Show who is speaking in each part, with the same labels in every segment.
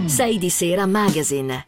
Speaker 1: 6 di Sera Magazine.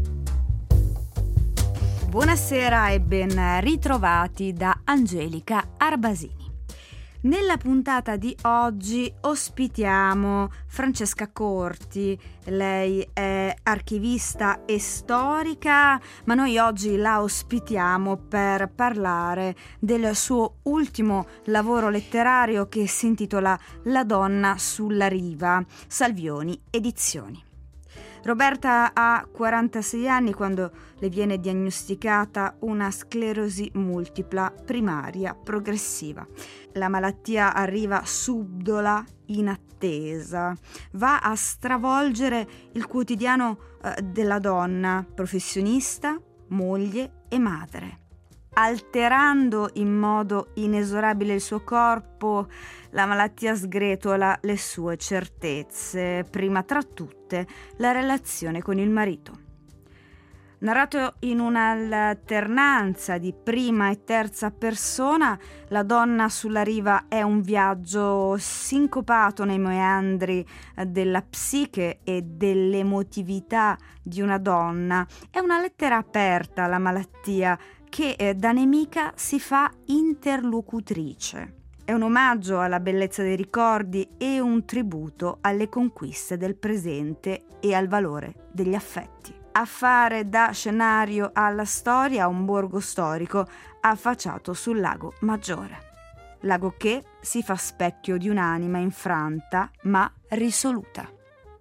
Speaker 2: Buonasera e ben ritrovati da Angelica Arbasini. Nella puntata di oggi ospitiamo Francesca Corti. Lei è archivista e storica, ma noi oggi la ospitiamo per parlare del suo ultimo lavoro letterario che si intitola La donna sulla riva, Salvioni Edizioni. Roberta ha 46 anni quando le viene diagnosticata una sclerosi multipla primaria progressiva. La malattia arriva subdola, inattesa, va a stravolgere il quotidiano della donna, professionista, moglie e madre. Alterando in modo inesorabile il suo corpo, la malattia sgretola le sue certezze, prima tra tutte la relazione con il marito. Narrato in un'alternanza di prima e terza persona, La donna sulla riva è un viaggio sincopato nei meandri della psiche e dell'emotività di una donna. È una lettera aperta alla malattia che da nemica si fa interlocutrice. È un omaggio alla bellezza dei ricordi e un tributo alle conquiste del presente e al valore degli affetti. A fare da scenario alla storia un borgo storico affacciato sul lago Maggiore. Lago che si fa specchio di un'anima infranta ma risoluta.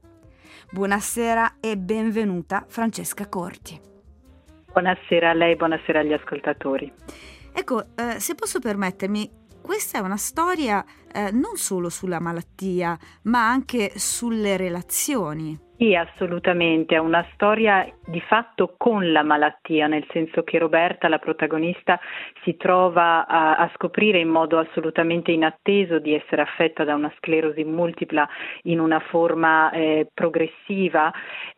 Speaker 2: Buonasera e benvenuta Francesca Corti.
Speaker 3: Buonasera a lei, buonasera agli ascoltatori.
Speaker 2: Ecco, se posso permettermi, questa è una storia non solo sulla malattia, ma anche sulle relazioni.
Speaker 3: Sì, assolutamente, è una storia di fatto con la malattia, nel senso che Roberta, la protagonista, si trova a scoprire in modo assolutamente inatteso di essere affetta da una sclerosi multipla in una forma progressiva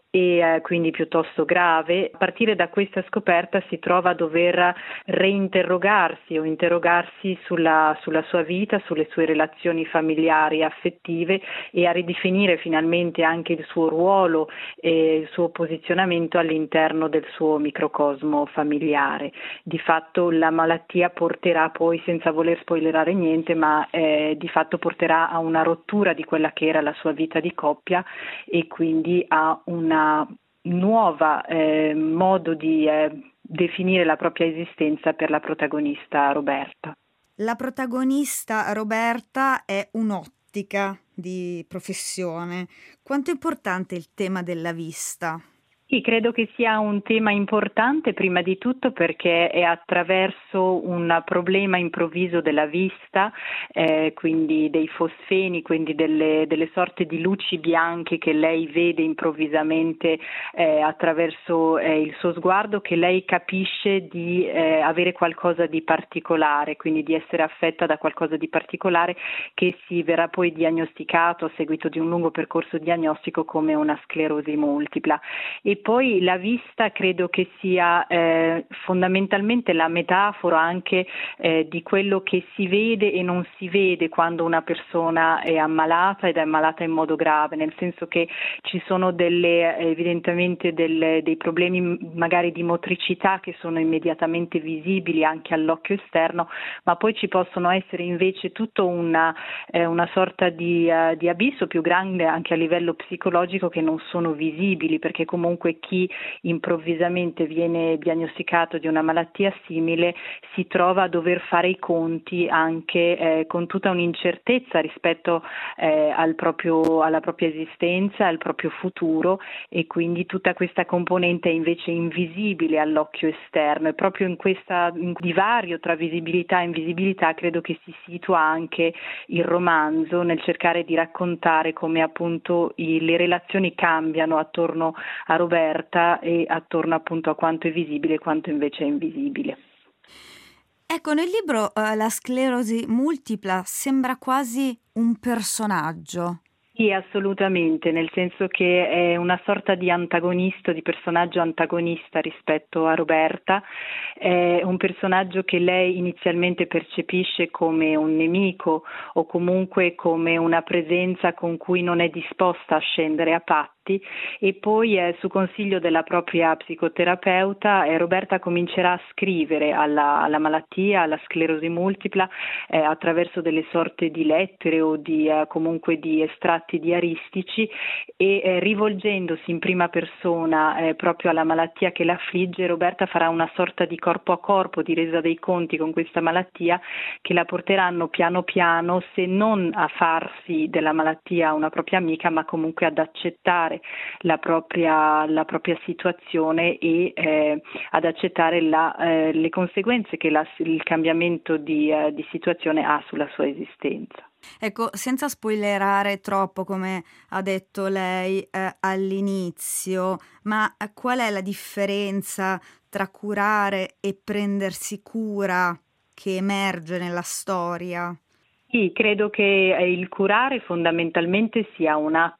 Speaker 3: e quindi piuttosto grave. A partire da questa scoperta si trova a dover reinterrogarsi o interrogarsi sulla sua vita, sulle sue relazioni familiari e affettive e a ridefinire finalmente anche il suo ruolo e il suo posizionamento all'interno del suo microcosmo familiare. Di fatto la malattia porterà poi, senza voler spoilerare niente, ma di fatto porterà a una rottura di quella che era la sua vita di coppia e quindi a una nuova modo di definire la propria esistenza per la protagonista Roberta.
Speaker 2: La protagonista Roberta è un'ottica di professione. Quanto è importante il tema della vista?
Speaker 3: Sì, credo che sia un tema importante prima di tutto perché è attraverso un problema improvviso della vista, quindi dei fosfeni, quindi delle sorte di luci bianche che lei vede improvvisamente attraverso il suo sguardo, che lei capisce di avere qualcosa di particolare, quindi di essere affetta da qualcosa di particolare che si verrà poi diagnosticato a seguito di un lungo percorso diagnostico come una sclerosi multipla. E poi la vista credo che sia fondamentalmente la metafora anche di quello che si vede e non si vede quando una persona è ammalata ed è ammalata in modo grave, nel senso che ci sono evidentemente dei problemi magari di motricità che sono immediatamente visibili anche all'occhio esterno, ma poi ci possono essere invece tutto una sorta di abisso più grande anche a livello psicologico che non sono visibili, perché comunque chi improvvisamente viene diagnosticato di una malattia simile si trova a dover fare i conti anche con tutta un'incertezza rispetto alla propria esistenza, al proprio futuro, e quindi tutta questa componente è invece invisibile all'occhio esterno, e proprio in divario tra visibilità e invisibilità credo che si situa anche il romanzo, nel cercare di raccontare come appunto le relazioni cambiano attorno a Roberta e attorno appunto a quanto è visibile e quanto invece è invisibile.
Speaker 2: Ecco, nel libro la sclerosi multipla sembra quasi un personaggio.
Speaker 3: Sì, assolutamente, nel senso che è una sorta di antagonista, di personaggio antagonista rispetto a Roberta. È un personaggio che lei inizialmente percepisce come un nemico o comunque come una presenza con cui non è disposta a scendere a patti, forti, e poi su consiglio della propria psicoterapeuta Roberta comincerà a scrivere alla malattia, alla sclerosi multipla, attraverso delle sorte di lettere o comunque di estratti diaristici, e rivolgendosi in prima persona proprio alla malattia che l'affligge, Roberta farà una sorta di corpo a corpo, di resa dei conti con questa malattia, che la porteranno piano piano, se non a farsi della malattia una propria amica, ma comunque ad accettare la propria situazione e ad accettare le conseguenze che il cambiamento di situazione ha sulla sua esistenza.
Speaker 2: Ecco, senza spoilerare troppo, come ha detto lei all'inizio, ma qual è la differenza tra curare e prendersi cura che emerge nella storia?
Speaker 3: Sì, credo che il curare fondamentalmente sia un atto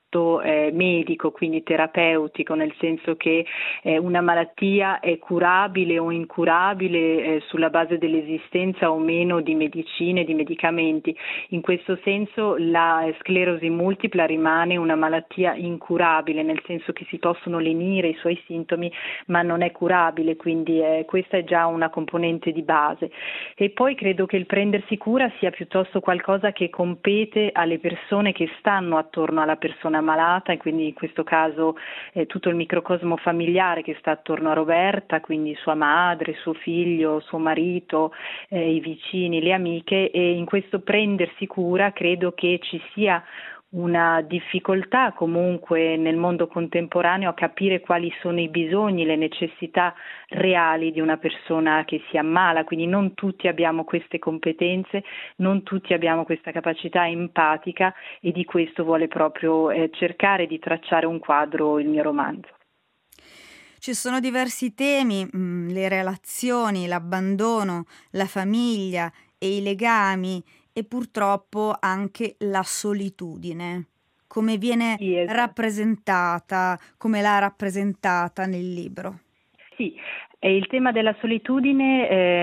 Speaker 3: medico, quindi terapeutico, nel senso che una malattia è curabile o incurabile sulla base dell'esistenza o meno di medicine, di medicamenti. In questo senso la sclerosi multipla rimane una malattia incurabile, nel senso che si possono lenire i suoi sintomi, ma non è curabile, quindi questa è già una componente di base. E poi credo che il prendersi cura sia piuttosto qualcosa che compete alle persone che stanno attorno alla persona malata, e quindi in questo caso tutto il microcosmo familiare che sta attorno a Roberta, quindi sua madre, suo figlio, suo marito, i vicini, le amiche, e in questo prendersi cura credo che ci sia una difficoltà comunque nel mondo contemporaneo a capire quali sono i bisogni, le necessità reali di una persona che si ammala, quindi non tutti abbiamo queste competenze, non tutti abbiamo questa capacità empatica, e di questo vuole proprio cercare di tracciare un quadro il mio romanzo.
Speaker 2: Ci sono diversi temi, le relazioni, l'abbandono, la famiglia e i legami, e purtroppo anche la solitudine. Come viene
Speaker 3: Sì, esatto.
Speaker 2: rappresentata, come l'ha rappresentata nel libro?
Speaker 3: Sì, il tema della solitudine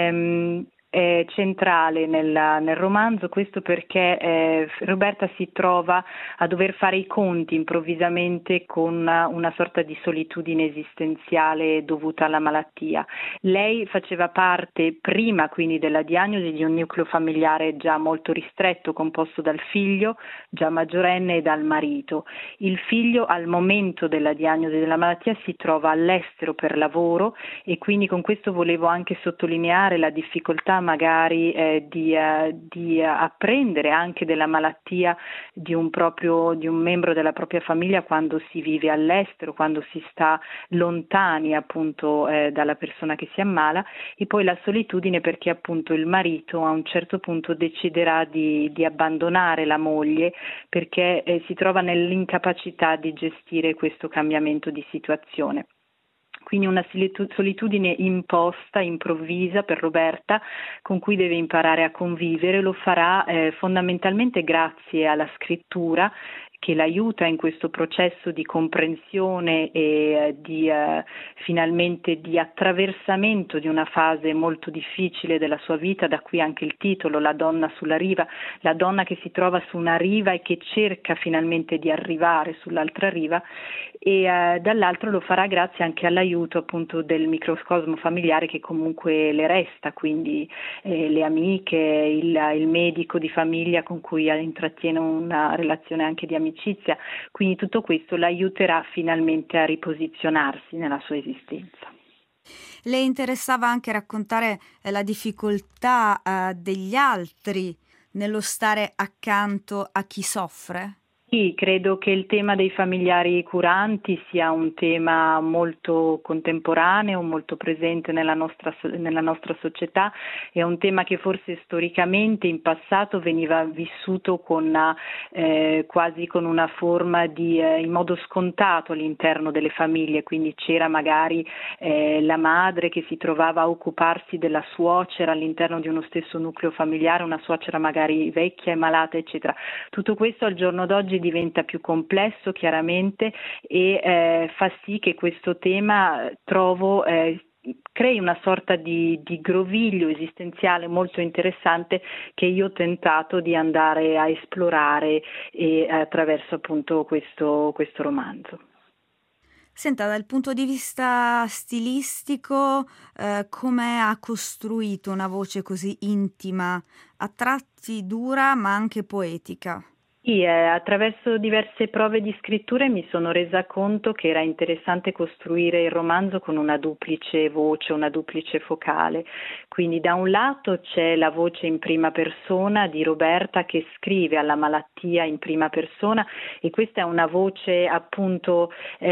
Speaker 3: è centrale nel romanzo, questo perché Roberta si trova a dover fare i conti improvvisamente con una sorta di solitudine esistenziale dovuta alla malattia. Lei faceva parte prima quindi della diagnosi di un nucleo familiare già molto ristretto, composto dal figlio già maggiorenne e dal marito. Il figlio al momento della diagnosi della malattia si trova all'estero per lavoro, e quindi con questo volevo anche sottolineare la difficoltà magari di apprendere anche della malattia di un membro della propria famiglia quando si vive all'estero, quando si sta lontani appunto dalla persona che si ammala, e poi la solitudine perché appunto il marito a un certo punto deciderà di abbandonare la moglie perché si trova nell'incapacità di gestire questo cambiamento di situazione. Quindi una solitudine imposta, improvvisa per Roberta, con cui deve imparare a convivere. Lo farà fondamentalmente grazie alla scrittura, che l'aiuta in questo processo di comprensione e finalmente di attraversamento di una fase molto difficile della sua vita, da qui anche il titolo, La donna sulla riva, la donna che si trova su una riva e che cerca finalmente di arrivare sull'altra riva, e dall'altro lo farà grazie anche all'aiuto appunto del microcosmo familiare che comunque le resta, quindi le amiche, il medico di famiglia con cui intrattiene una relazione anche di amicizia, quindi tutto questo l'aiuterà finalmente a riposizionarsi nella sua esistenza.
Speaker 2: Le interessava anche raccontare la difficoltà degli altri nello stare accanto a chi soffre?
Speaker 3: Sì, credo che il tema dei familiari curanti sia un tema molto contemporaneo, molto presente nella nostra società. È un tema che forse storicamente in passato veniva vissuto quasi con una forma in modo scontato all'interno delle famiglie, quindi c'era magari la madre che si trovava a occuparsi della suocera all'interno di uno stesso nucleo familiare, una suocera magari vecchia e malata, eccetera. Tutto questo al giorno d'oggi diventa più complesso chiaramente, e fa sì che questo tema crei una sorta di groviglio esistenziale molto interessante che io ho tentato di andare a esplorare attraverso appunto questo romanzo.
Speaker 2: Senta, dal punto di vista stilistico, come ha costruito una voce così intima, a tratti dura ma anche poetica?
Speaker 3: Sì, attraverso diverse prove di scrittura mi sono resa conto che era interessante costruire il romanzo con una duplice voce, una duplice focale. Quindi da un lato c'è la voce in prima persona di Roberta che scrive alla malattia in prima persona, e questa è una voce appunto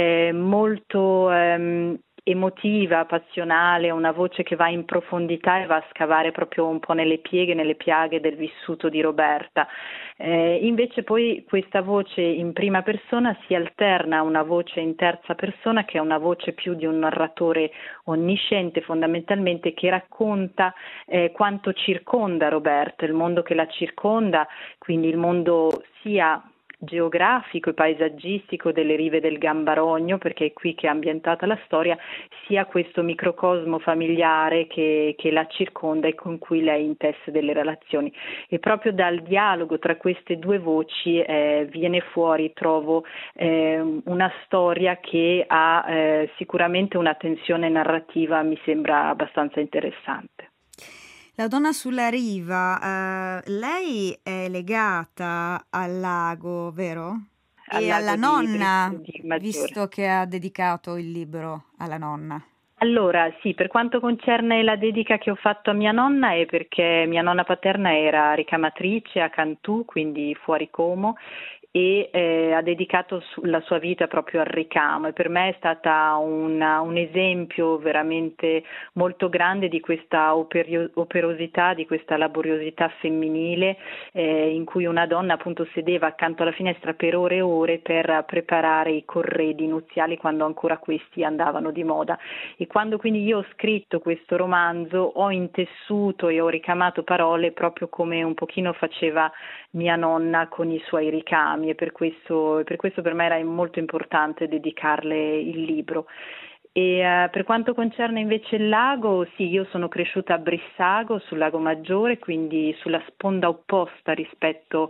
Speaker 3: molto emotiva, passionale, una voce che va in profondità e va a scavare proprio un po' nelle pieghe, nelle piaghe del vissuto di Roberta. Invece poi questa voce in prima persona si alterna a una voce in terza persona, che è una voce più di un narratore onnisciente fondamentalmente, che racconta quanto circonda Roberta, il mondo che la circonda, quindi il mondo sia geografico e paesaggistico delle rive del Gambarogno, perché è qui che è ambientata la storia, sia questo microcosmo familiare che la circonda e con cui lei intesse delle relazioni. E proprio dal dialogo tra queste due voci viene fuori, trovo, una storia che ha sicuramente una tensione narrativa, mi sembra abbastanza interessante.
Speaker 2: La donna sulla riva, lei è legata al lago, vero?
Speaker 3: Al
Speaker 2: E alla
Speaker 3: lago
Speaker 2: nonna,
Speaker 3: di Maggiore.
Speaker 2: visto che ha dedicato il libro alla nonna.
Speaker 3: Allora, sì, per quanto concerne la dedica che ho fatto a mia nonna è perché mia nonna paterna era ricamatrice a Cantù, quindi fuori Como, e ha dedicato la sua vita proprio al ricamo, e per me è stata un esempio veramente molto grande di questa operosità, di questa laboriosità femminile, in cui una donna appunto sedeva accanto alla finestra per ore e ore per preparare i corredi nuziali quando ancora questi andavano di moda. E quando quindi io ho scritto questo romanzo ho intessuto e ho ricamato parole proprio come un pochino faceva mia nonna con i suoi ricami, e per questo per me era molto importante dedicarle il libro. E per quanto concerne invece il lago, sì, io sono cresciuta a Brissago, sul Lago Maggiore, quindi sulla sponda opposta rispetto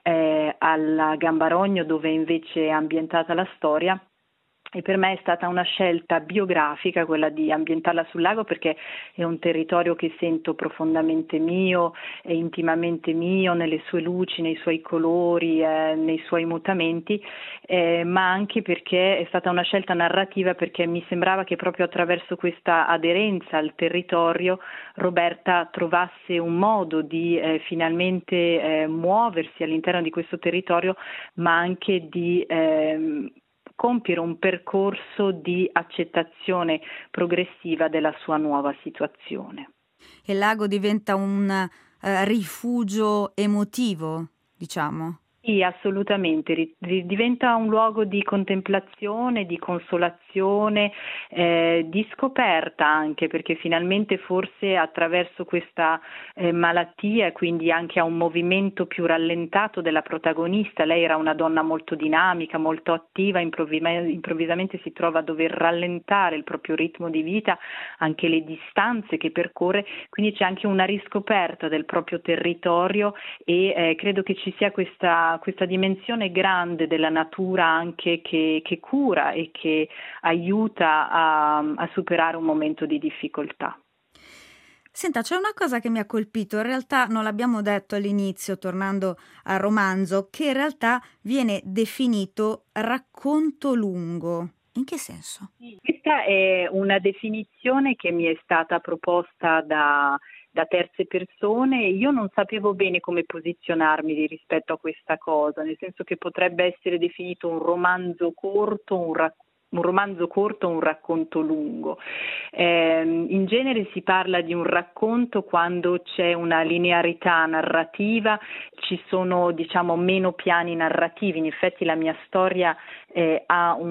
Speaker 3: al Gambarogno, dove invece è ambientata la storia. E per me è stata una scelta biografica quella di ambientarla sul lago, perché è un territorio che sento profondamente mio, è intimamente mio nelle sue luci, nei suoi colori, nei suoi mutamenti, ma anche perché è stata una scelta narrativa, perché mi sembrava che proprio attraverso questa aderenza al territorio Roberta trovasse un modo di finalmente muoversi all'interno di questo territorio, ma anche di compiere un percorso di accettazione progressiva della sua nuova situazione.
Speaker 2: Il lago diventa un rifugio emotivo, diciamo.
Speaker 3: Sì, assolutamente, diventa un luogo di contemplazione, di consolazione, di scoperta anche, perché finalmente forse attraverso questa malattia, e quindi anche a un movimento più rallentato della protagonista, lei era una donna molto dinamica, molto attiva, improvvisamente si trova a dover rallentare il proprio ritmo di vita, anche le distanze che percorre, quindi c'è anche una riscoperta del proprio territorio, e credo che ci sia questa dimensione grande della natura anche che cura e che aiuta a superare un momento di difficoltà.
Speaker 2: Senta, c'è una cosa che mi ha colpito, in realtà non l'abbiamo detto all'inizio, tornando al romanzo, che in realtà viene definito racconto lungo. In che senso?
Speaker 3: Questa è una definizione che mi è stata proposta da terze persone. Io non sapevo bene come posizionarmi rispetto a questa cosa, nel senso che potrebbe essere definito un romanzo corto, un racconto lungo. In genere si parla di un racconto quando c'è una linearità narrativa, ci sono meno piani narrativi. In effetti la mia storia è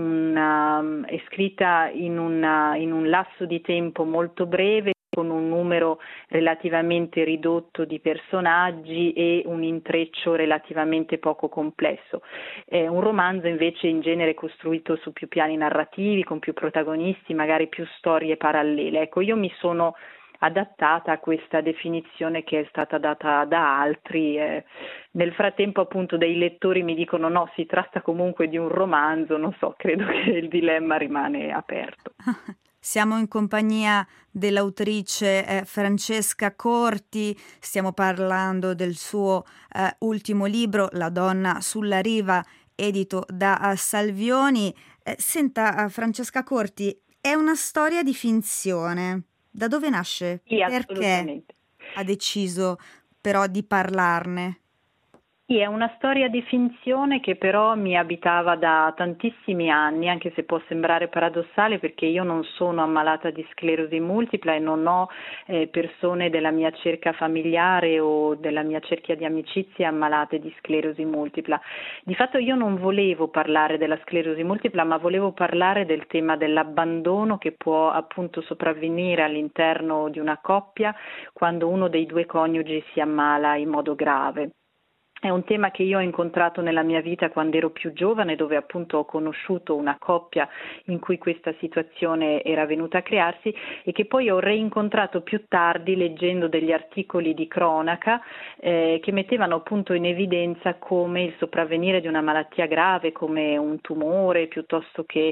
Speaker 3: scritta in un lasso di tempo molto breve, con un numero relativamente ridotto di personaggi e un intreccio relativamente poco complesso. Un romanzo invece in genere è costruito su più piani narrativi, con più protagonisti, magari più storie parallele. Ecco, io mi sono adattata a questa definizione che è stata data da altri. Nel frattempo appunto dei lettori mi dicono no, si tratta comunque di un romanzo, non so, credo che il dilemma rimane aperto.
Speaker 2: Siamo in compagnia dell'autrice Francesca Corti, stiamo parlando del suo ultimo libro, La donna sulla riva, edito da Salvioni. Senta, Francesca Corti, è una storia di finzione. Da dove nasce?
Speaker 3: Sì,
Speaker 2: Perché
Speaker 3: assolutamente.
Speaker 2: ha deciso però di parlarne?
Speaker 3: Sì, è una storia di finzione che però mi abitava da tantissimi anni, anche se può sembrare paradossale perché io non sono ammalata di sclerosi multipla e non ho persone della mia cerca familiare o della mia cerchia di amicizie ammalate di sclerosi multipla. Di fatto io non volevo parlare della sclerosi multipla, ma volevo parlare del tema dell'abbandono che può appunto sopravvenire all'interno di una coppia quando uno dei due coniugi si ammala in modo grave. È un tema che io ho incontrato nella mia vita quando ero più giovane, dove appunto ho conosciuto una coppia in cui questa situazione era venuta a crearsi e che poi ho reincontrato più tardi leggendo degli articoli di cronaca che mettevano appunto in evidenza come il sopravvenire di una malattia grave come un tumore piuttosto che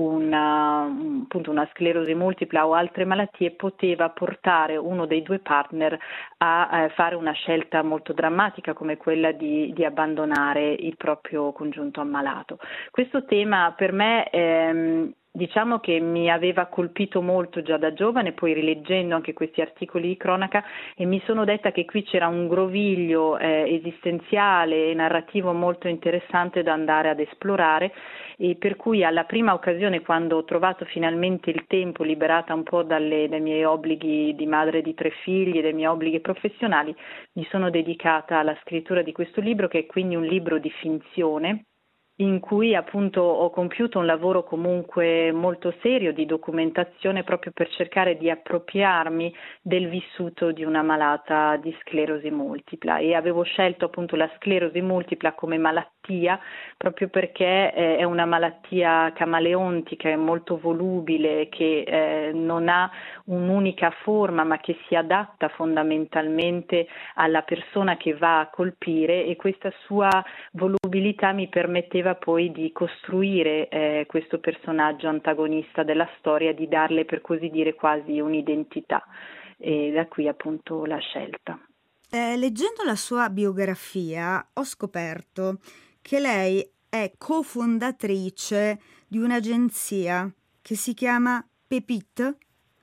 Speaker 3: appunto una sclerosi multipla o altre malattie poteva portare uno dei due partner a fare una scelta molto drammatica come quella di abbandonare il proprio congiunto ammalato. Questo tema per me diciamo che mi aveva colpito molto già da giovane, poi rileggendo anche questi articoli di cronaca e mi sono detta che qui c'era un groviglio esistenziale e narrativo molto interessante da andare ad esplorare e per cui alla prima occasione quando ho trovato finalmente il tempo, liberata un po' dai miei obblighi di madre di 3 figli e dai miei obblighi professionali, mi sono dedicata alla scrittura di questo libro che è quindi un libro di finzione in cui appunto ho compiuto un lavoro comunque molto serio di documentazione proprio per cercare di appropriarmi del vissuto di una malata di sclerosi multipla e avevo scelto appunto la sclerosi multipla come malattia proprio perché è una malattia camaleontica, è molto volubile, che non ha un'unica forma ma che si adatta fondamentalmente alla persona che va a colpire e questa sua volubilità mi permetteva poi di costruire questo personaggio antagonista della storia, di darle per così dire quasi un'identità e da qui appunto la scelta.
Speaker 2: Leggendo la sua biografia ho scoperto che lei è cofondatrice di un'agenzia che si chiama Pepite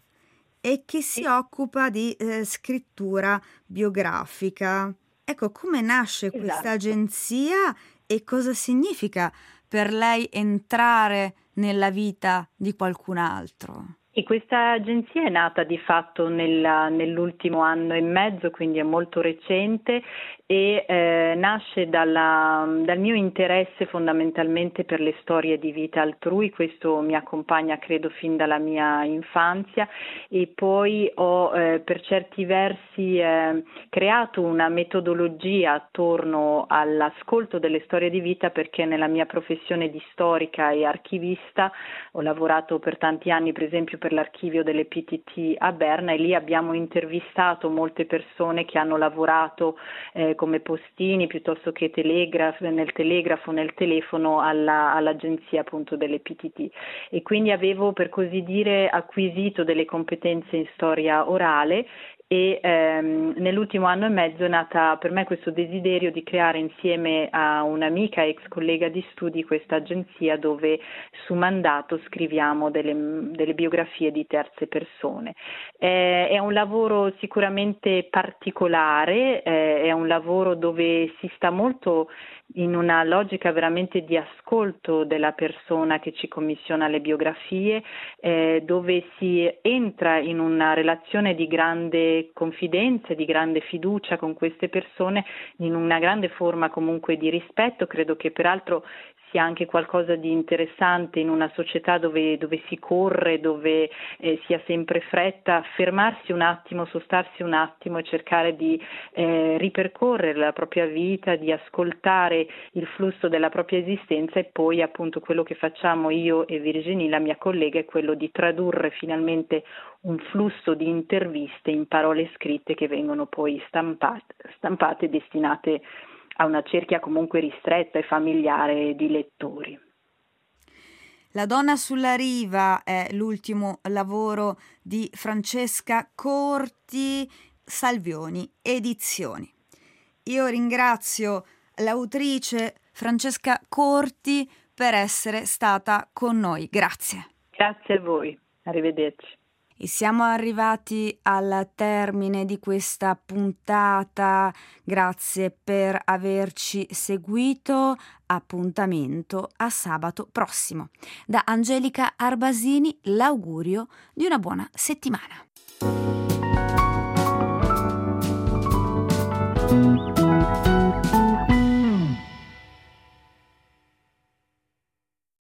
Speaker 2: e che si occupa di scrittura biografica. Ecco, come nasce questa
Speaker 3: Esatto.
Speaker 2: agenzia e cosa significa per lei entrare nella vita di qualcun altro?
Speaker 3: E questa agenzia è nata di fatto nell'ultimo anno e mezzo, quindi è molto recente e nasce dal mio interesse fondamentalmente per le storie di vita altrui, questo mi accompagna credo fin dalla mia infanzia e poi ho per certi versi creato una metodologia attorno all'ascolto delle storie di vita perché nella mia professione di storica e archivista ho lavorato per tanti anni per esempio per l'archivio delle PTT a Berna e lì abbiamo intervistato molte persone che hanno lavorato come postini piuttosto che nel telegrafo, nel telefono all'agenzia appunto delle PTT e quindi avevo per così dire acquisito delle competenze in storia orale e nell'ultimo anno e mezzo è nata per me questo desiderio di creare insieme a un'amica ex collega di studi questa agenzia dove su mandato scriviamo delle biografie di terze persone. È un lavoro sicuramente particolare, è un lavoro dove si sta molto in una logica veramente di ascolto della persona che ci commissiona le biografie, dove si entra in una relazione di grande confidenza, di grande fiducia con queste persone, in una grande forma comunque di rispetto. Credo che peraltro sia anche qualcosa di interessante in una società dove si corre, dove si ha sempre fretta, fermarsi un attimo, sostarsi un attimo e cercare di ripercorrere la propria vita, di ascoltare seguire il flusso della propria esistenza, e poi appunto quello che facciamo io e Virginie, la mia collega, è quello di tradurre finalmente un flusso di interviste in parole scritte che vengono poi stampate e destinate a una cerchia comunque ristretta e familiare di lettori.
Speaker 2: La donna sulla riva è l'ultimo lavoro di Francesca Corti, Salvioni Edizioni. Io ringrazio l'autrice Francesca Corti per essere stata con noi. Grazie.
Speaker 3: Grazie a voi, arrivederci.
Speaker 2: E siamo arrivati al termine di questa puntata. Grazie per averci seguito. Appuntamento a sabato prossimo. Da Angelica Arbasini l'augurio di una buona settimana.